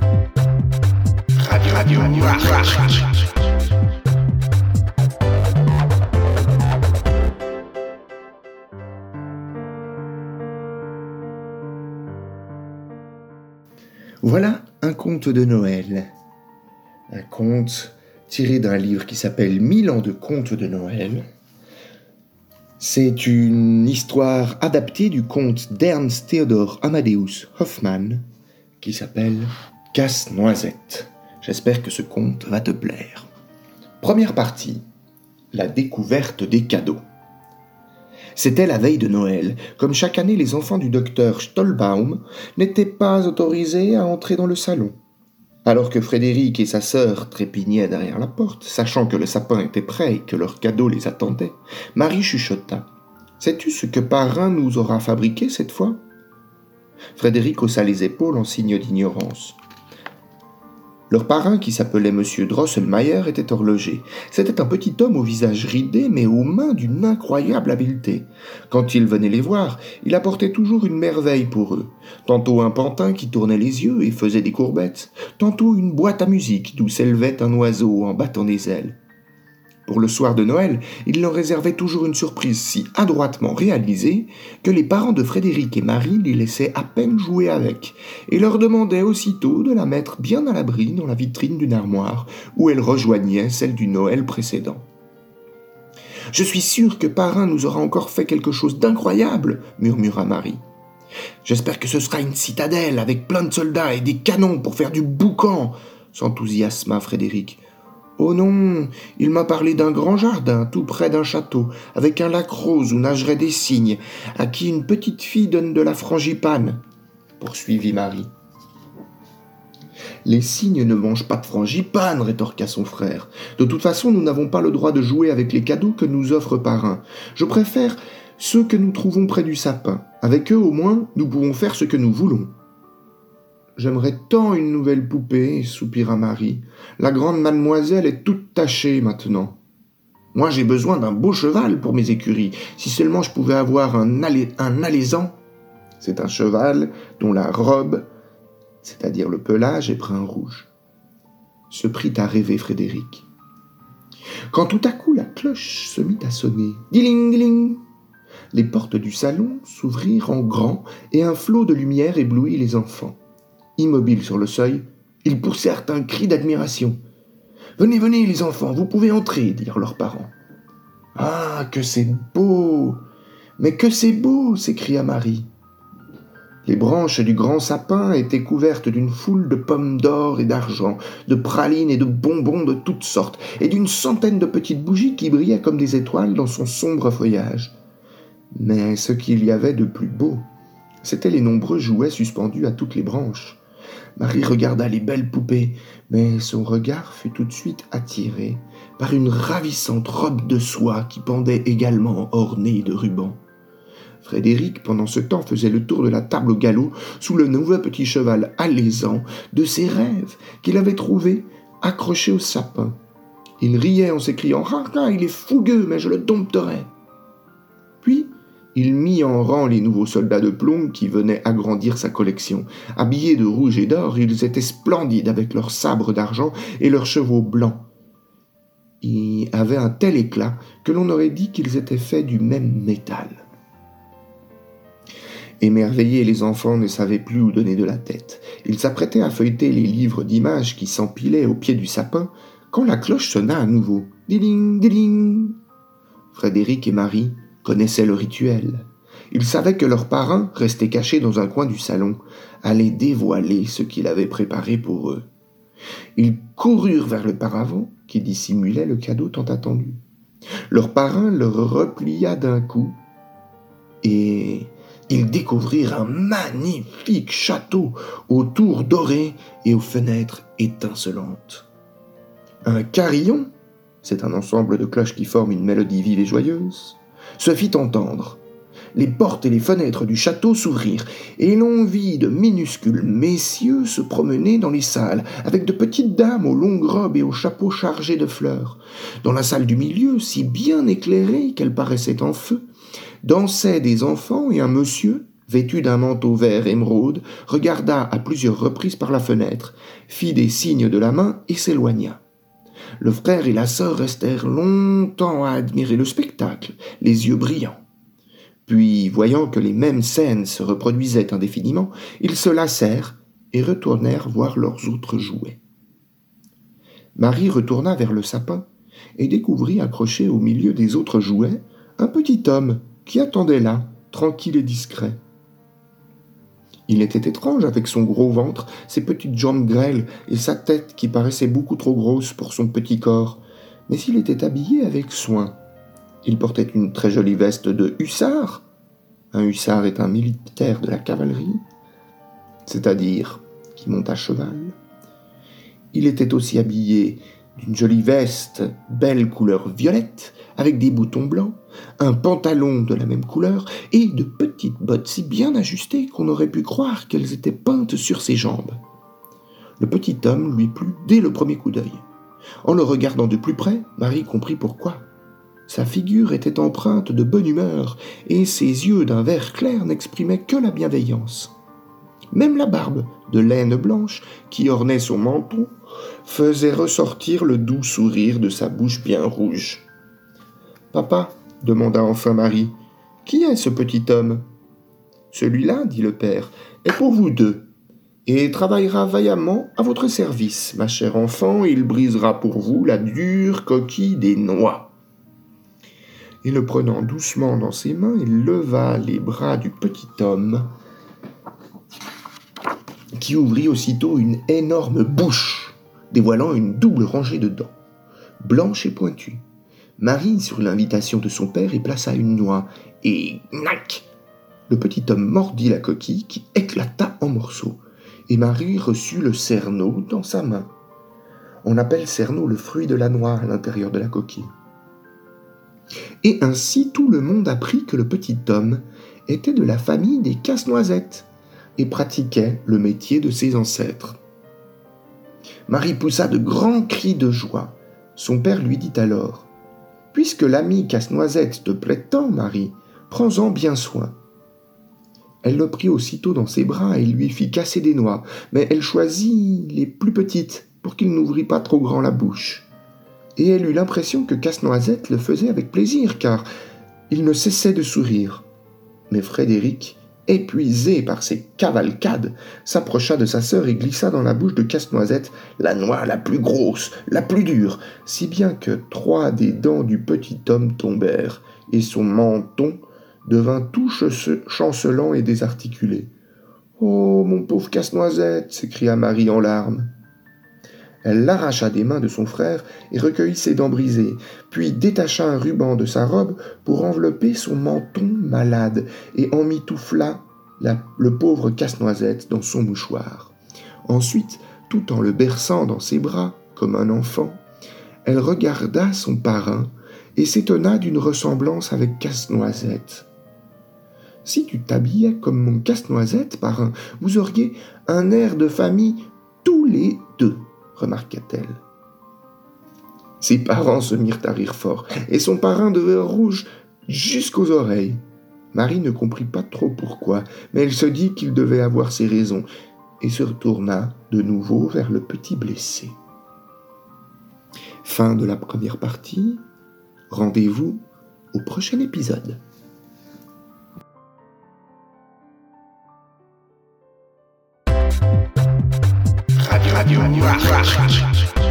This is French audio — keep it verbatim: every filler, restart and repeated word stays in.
Radio, radio, radio. Voilà un conte de Noël. Un conte tiré d'un livre qui s'appelle Mille ans de contes de Noël. C'est une histoire adaptée du conte d'Ernst Theodor Amadeus Hoffmann qui s'appelle Casse-Noisette. J'espère que ce conte va te plaire. Première partie, la découverte des cadeaux. C'était la veille de Noël. Comme chaque année, les enfants du docteur Stolbaum n'étaient pas autorisés à entrer dans le salon. Alors que Frédéric et sa sœur trépignaient derrière la porte, sachant que le sapin était prêt et que leurs cadeaux les attendaient, Marie chuchota. « Sais-tu ce que Parrain nous aura fabriqué cette fois ?» Frédéric haussa les épaules en signe d'ignorance. Leur parrain, qui s'appelait Monsieur Drosselmayer, était horloger. C'était un petit homme au visage ridé, mais aux mains d'une incroyable habileté. Quand il venait les voir, il apportait toujours une merveille pour eux. Tantôt un pantin qui tournait les yeux et faisait des courbettes, tantôt une boîte à musique d'où s'élevait un oiseau en battant des ailes. Pour le soir de Noël, il leur réservait toujours une surprise si adroitement réalisée que les parents de Frédéric et Marie les laissaient à peine jouer avec et leur demandaient aussitôt de la mettre bien à l'abri dans la vitrine d'une armoire où elle rejoignait celle du Noël précédent. « Je suis sûre que Parrain nous aura encore fait quelque chose d'incroyable, » murmura Marie. « J'espère que ce sera une citadelle avec plein de soldats et des canons pour faire du boucan, » s'enthousiasma Frédéric. « Oh non, il m'a parlé d'un grand jardin tout près d'un château, avec un lac rose où nageraient des cygnes, à qui une petite fille donne de la frangipane, » poursuivit Marie. « Les cygnes ne mangent pas de frangipane, » rétorqua son frère. « De toute façon, nous n'avons pas le droit de jouer avec les cadeaux que nous offre Parrain. Je préfère ceux que nous trouvons près du sapin. Avec eux, au moins, nous pouvons faire ce que nous voulons. » « J'aimerais tant une nouvelle poupée, » soupira Marie. « La grande mademoiselle est toute tachée maintenant. Moi, j'ai besoin d'un beau cheval pour mes écuries. Si seulement je pouvais avoir un, alé- un alezan. C'est un cheval dont la robe, c'est-à-dire le pelage, est brun rouge. » Se prit à rêver Frédéric. Quand tout à coup la cloche se mit à sonner. Diling, diling. Les portes du salon s'ouvrirent en grand et un flot de lumière éblouit les enfants. Immobiles sur le seuil, ils poussèrent un cri d'admiration. « Venez, venez, les enfants, vous pouvez entrer, » dirent leurs parents. « Ah, que c'est beau! Mais que c'est beau !» s'écria Marie. Les branches du grand sapin étaient couvertes d'une foule de pommes d'or et d'argent, de pralines et de bonbons de toutes sortes, et d'une centaine de petites bougies qui brillaient comme des étoiles dans son sombre feuillage. Mais ce qu'il y avait de plus beau, c'étaient les nombreux jouets suspendus à toutes les branches. Marie regarda les belles poupées, mais son regard fut tout de suite attiré par une ravissante robe de soie qui pendait également ornée de rubans. Frédéric, pendant ce temps, faisait le tour de la table au galop sous le nouveau petit cheval alezan de ses rêves qu'il avait trouvé accroché au sapin. Il riait en s'écriant « Ah, ah, il est fougueux, mais je le dompterai !» Puis, il mit en rang les nouveaux soldats de plomb qui venaient agrandir sa collection. Habillés de rouge et d'or, ils étaient splendides avec leurs sabres d'argent et leurs chevaux blancs. Ils avaient un tel éclat que l'on aurait dit qu'ils étaient faits du même métal. Émerveillés, les enfants ne savaient plus où donner de la tête. Ils s'apprêtaient à feuilleter les livres d'images qui s'empilaient au pied du sapin quand la cloche sonna à nouveau. Diling, diling. Frédéric et Marie connaissaient le rituel. Ils savaient que leur parrain, resté caché dans un coin du salon, allait dévoiler ce qu'il avait préparé pour eux. Ils coururent vers le paravent qui dissimulait le cadeau tant attendu. Leur parrain le replia d'un coup et ils découvrirent un magnifique château aux tours dorées et aux fenêtres étincelantes. Un carillon, c'est un ensemble de cloches qui forment une mélodie vive et joyeuse, se fit entendre. Les portes et les fenêtres du château s'ouvrirent, et l'on vit de minuscules messieurs se promener dans les salles, avec de petites dames aux longues robes et aux chapeaux chargés de fleurs. Dans la salle du milieu, si bien éclairée qu'elle paraissait en feu, dansaient des enfants et un monsieur vêtu d'un manteau vert émeraude, regarda à plusieurs reprises par la fenêtre, fit des signes de la main et s'éloigna. Le frère et la sœur restèrent longtemps à admirer le spectacle, les yeux brillants. Puis, voyant que les mêmes scènes se reproduisaient indéfiniment, ils se lassèrent et retournèrent voir leurs autres jouets. Marie retourna vers le sapin et découvrit accroché au milieu des autres jouets un petit homme qui attendait là, tranquille et discret. Il était étrange avec son gros ventre, ses petites jambes grêles et sa tête qui paraissait beaucoup trop grosse pour son petit corps, mais il était habillé avec soin. Il portait une très jolie veste de hussard. Un hussard est un militaire de la cavalerie, c'est-à-dire qui monte à cheval. Il était aussi habillé d'une jolie veste, belle couleur violette, avec des boutons blancs, un pantalon de la même couleur et de petites bottes si bien ajustées qu'on aurait pu croire qu'elles étaient peintes sur ses jambes. Le petit homme lui plut dès le premier coup d'œil. En le regardant de plus près, Marie comprit pourquoi. Sa figure était empreinte de bonne humeur et ses yeux d'un vert clair n'exprimaient que la bienveillance. Même la barbe de laine blanche qui ornait son menton faisait ressortir le doux sourire de sa bouche bien rouge. « Papa, demanda enfin Marie, qui est ce petit homme ? » « Celui-là, dit le père, est pour vous deux, et travaillera vaillamment à votre service, ma chère enfant, il brisera pour vous la dure coquille des noix. » Et le prenant doucement dans ses mains, il leva les bras du petit homme, qui ouvrit aussitôt une énorme bouche, dévoilant une double rangée de dents, blanches et pointues. Marie, sur l'invitation de son père, y plaça une noix, et nac ! Le petit homme mordit la coquille qui éclata en morceaux, et Marie reçut le cerneau dans sa main. On appelle cerneau le fruit de la noix à l'intérieur de la coquille. Et ainsi tout le monde apprit que le petit homme était de la famille des Casse-Noisettes et pratiquait le métier de ses ancêtres. Marie poussa de grands cris de joie. Son père lui dit alors : « Puisque l'ami Casse-Noisette te plaît tant, Marie, prends-en bien soin. » Elle le prit aussitôt dans ses bras et lui fit casser des noix, mais elle choisit les plus petites pour qu'il n'ouvrît pas trop grand la bouche. Et elle eut l'impression que Casse-Noisette le faisait avec plaisir, car il ne cessait de sourire. Mais Frédéric, épuisé par ses cavalcades, s'approcha de sa sœur et glissa dans la bouche de Casse-Noisette la noix la plus grosse, la plus dure, si bien que trois des dents du petit homme tombèrent, et son menton devint tout chancelant et désarticulé. « Oh, mon pauvre Casse-Noisette !» s'écria Marie en larmes. Elle l'arracha des mains de son frère et recueillit ses dents brisées, puis détacha un ruban de sa robe pour envelopper son menton malade et emmitoufla la, le pauvre Casse-Noisette dans son mouchoir. Ensuite, tout en le berçant dans ses bras comme un enfant, elle regarda son parrain et s'étonna d'une ressemblance avec Casse-Noisette. « Si tu t'habillais comme mon Casse-Noisette, parrain, vous auriez un air de famille tous les deux, » remarqua-t-elle. Ses parents se mirent à rire fort, et son parrain devint rouge jusqu'aux oreilles. Marie ne comprit pas trop pourquoi, mais elle se dit qu'il devait avoir ses raisons, et se retourna de nouveau vers le petit blessé. Fin de la première partie. Rendez-vous au prochain épisode. Radio, radio, radio, radio.